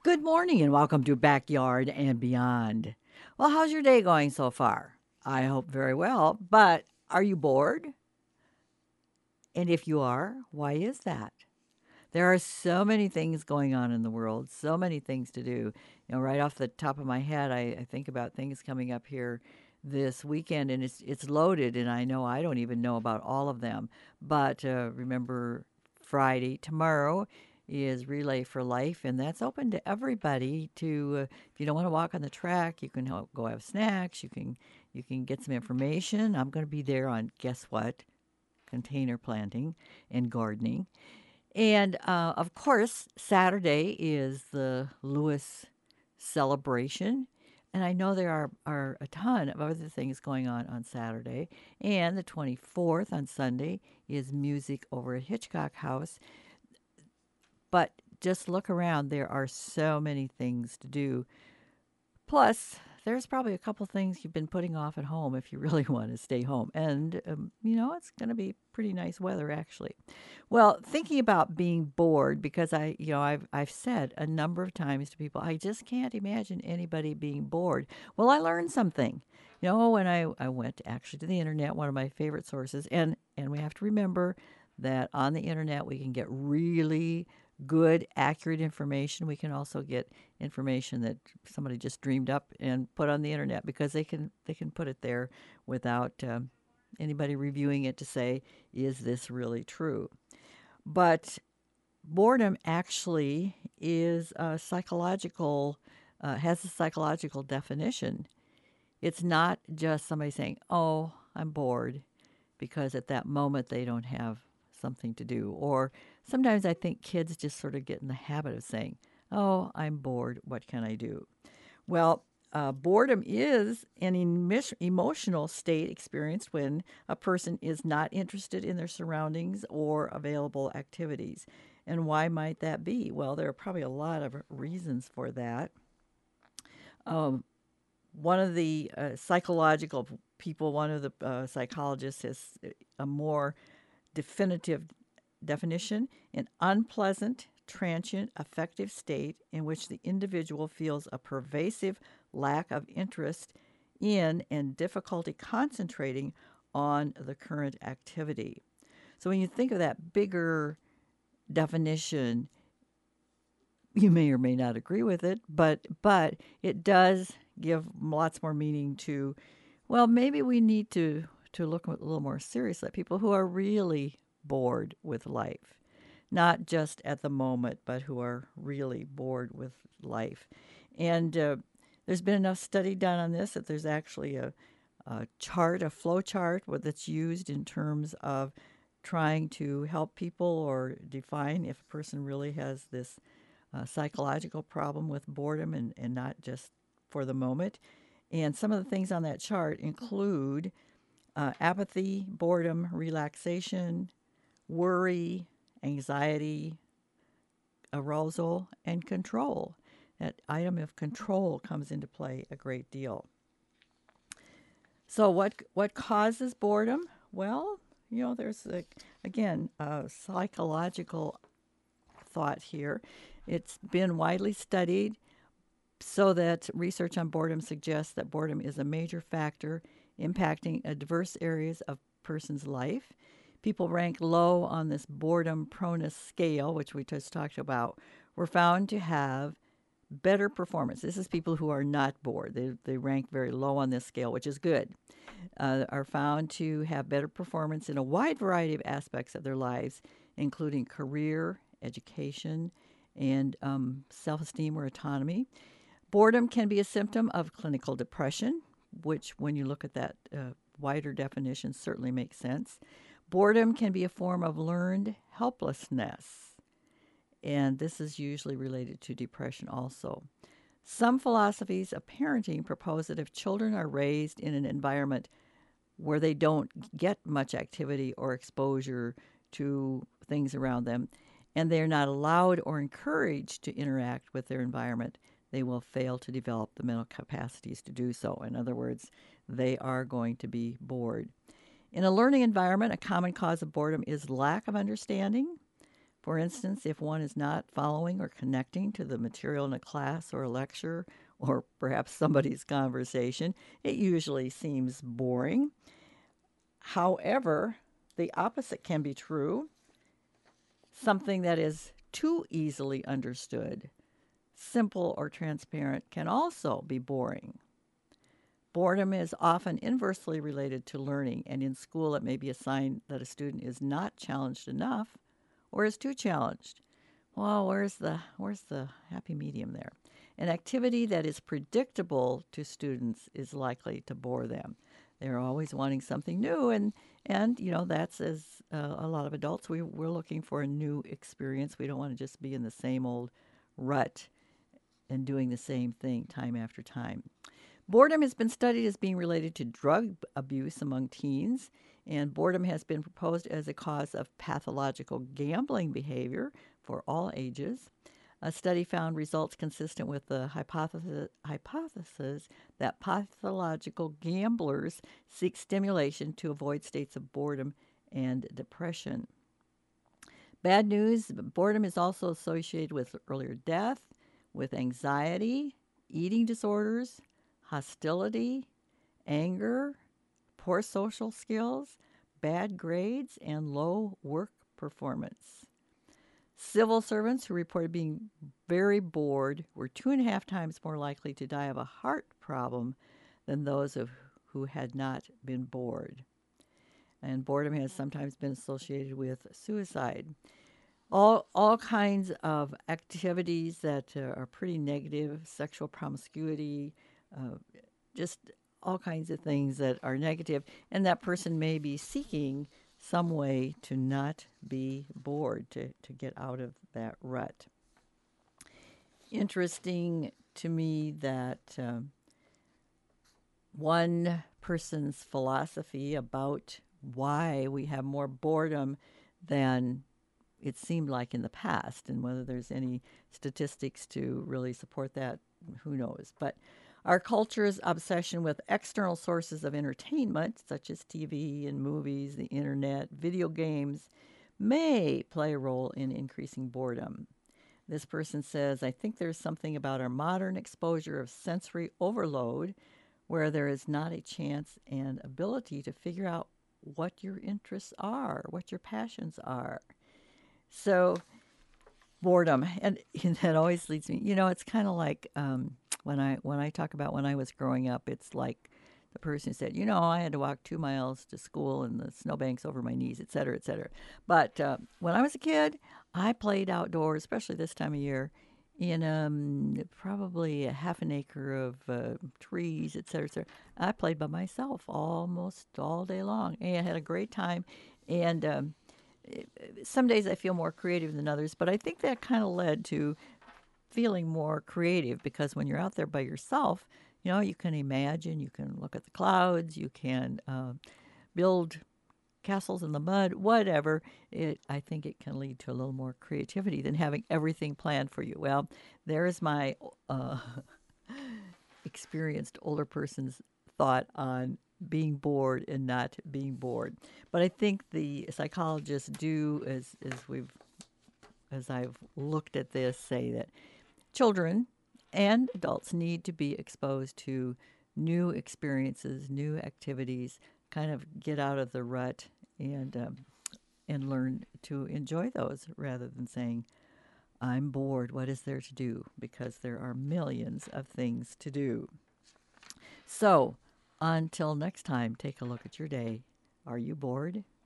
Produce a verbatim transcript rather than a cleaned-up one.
Good morning and welcome to Backyard and Beyond. Well, how's your day going so far? I hope very well, but are you bored? And if you are, why is that? There are so many things going on in the world, so many things to do. You know, right off the top of my head, I, I think about things coming up here this weekend, and it's it's loaded, and I know I don't even know about all of them. But uh, remember, Friday tomorrow is Relay for Life, and that's open to everybody. To uh, if you don't want to walk on the track, you can help, go have snacks. You can you can get some information. I'm going to be there on guess what? Container planting and gardening. And uh, of course, Saturday is the Lewis celebration. And I know there are, are a ton of other things going on on Saturday. And the twenty-fourth on Sunday is music over at Hitchcock House. But just look around, there are so many things to do. Plus, there's probably a couple things you've been putting off at home if you really want to stay home. And, um, you know, it's going to be pretty nice weather, actually. Well, thinking about being bored, because I, you know, I've, I've said a number of times to people, I just can't imagine anybody being bored. Well, I learned something. You know, when I, I went actually to the internet, one of my favorite sources, and, and we have to remember that on the internet we can get really good, accurate information. We can also get information that somebody just dreamed up and put on the internet because they can they can put it there without um, anybody reviewing it to say, is this really true? But boredom actually is a psychological uh, has a psychological definition. It's not just somebody saying, "Oh, I'm bored," because at that moment they don't have something to do. Or sometimes I think kids just sort of get in the habit of saying, "Oh, I'm bored. What can I do?" Well, uh, boredom is an emis- emotional state experienced when a person is not interested in their surroundings or available activities. And why might that be? Well, there are probably a lot of reasons for that. Um, one of the uh, psychological people, one of the uh, psychologists, has a more definitive definition: an unpleasant, transient, affective state in which the individual feels a pervasive lack of interest in and difficulty concentrating on the current activity. So when you think of that bigger definition, you may or may not agree with it, but but it does give lots more meaning to, well, maybe we need to to look a little more seriously at people who are really bored with life, not just at the moment, but who are really bored with life. And uh, there's been enough study done on this that there's actually a, a chart, a flow chart, that's used in terms of trying to help people or define if a person really has this uh, psychological problem with boredom and, and not just for the moment. And some of the things on that chart include uh, apathy, boredom, relaxation, worry, anxiety, arousal, and control. That item of control comes into play a great deal. So, what what causes boredom? Well, you know, there's a, again a psychological thought here. It's been widely studied so that research on boredom suggests that boredom is a major factor impacting a diverse areas of person's life. People rank low on this boredom proneness scale, which we just talked about, were found to have better performance. This is people who are not bored. They, they rank very low on this scale, which is good. Uh, are found to have better performance in a wide variety of aspects of their lives, including career, education, and um, self esteem or autonomy. Boredom can be a symptom of clinical depression, which, when you look at that uh, wider definition, certainly makes sense. Boredom can be a form of learned helplessness, and this is usually related to depression also. Some philosophies of parenting propose that if children are raised in an environment where they don't get much activity or exposure to things around them, and they're not allowed or encouraged to interact with their environment, they will fail to develop the mental capacities to do so. In other words, they are going to be bored. In a learning environment, a common cause of boredom is lack of understanding, For instance, if one is not following or connecting to the material in a class or a lecture, or perhaps somebody's conversation, it usually seems boring. However, the opposite can be true. Something that is too easily understood, simple, or transparent can also be boring. Boredom is often inversely related to learning, and in school it may be a sign that a student is not challenged enough or is too challenged. Well, where's the where's the happy medium there? An activity that is predictable to students is likely to bore them. They're always wanting something new, and and you know that's as uh, a lot of adults we we're looking for a new experience. We don't want to just be in the same old rut and doing the same thing time after time. Boredom has been studied as being related to drug abuse among teens, and boredom has been proposed as a cause of pathological gambling behavior for all ages. A study found results consistent with the hypothesis, hypothesis that pathological gamblers seek stimulation to avoid states of boredom and depression. Bad news, boredom is also associated with earlier death, with anxiety, eating disorders, hostility, anger, poor social skills, bad grades, and low work performance. Civil servants who reported being very bored were two and a half times more likely to die of a heart problem than those of who had not been bored. And boredom has sometimes been associated with suicide. All, all kinds of activities that uh, are pretty negative, sexual promiscuity, uh, just all kinds of things that are negative, and that person may be seeking some way to not be bored, to, to get out of that rut. Interesting to me that um, one person's philosophy about why we have more boredom than it seemed like in the past, and whether there's any statistics to really support that, who knows. But our culture's obsession with external sources of entertainment, such as T V and movies, the internet, video games, may play a role in increasing boredom. This person says, I think there's something about our modern exposure of sensory overload where there is not a chance and ability to figure out what your interests are, what your passions are. So, boredom, and, and that always leads me, you know, it's kind of like um, when I when I talk about when I was growing up, it's like the person said, you know, I had to walk two miles to school and the snowbanks over my knees, et cetera, et cetera. But uh, when I was a kid, I played outdoors, especially this time of year, in um, probably a half an acre of uh, trees, et cetera, et cetera. I played by myself almost all day long, and I had a great time. And um, some days I feel more creative than others, but I think that kind of led to feeling more creative because when you're out there by yourself, you know, you can imagine, you can look at the clouds, you can uh, build castles in the mud, whatever. It, I think it can lead to a little more creativity than having everything planned for you. Well, there's my uh, experienced older person's thought on being bored and not being bored. But I think the psychologists do, as as we've as I've looked at this, say that children and adults need to be exposed to new experiences, new activities, kind of get out of the rut and um, and learn to enjoy those rather than saying, I'm bored, what is there to do? Because there are millions of things to do. So, until next time, take a look at your day. Are you bored?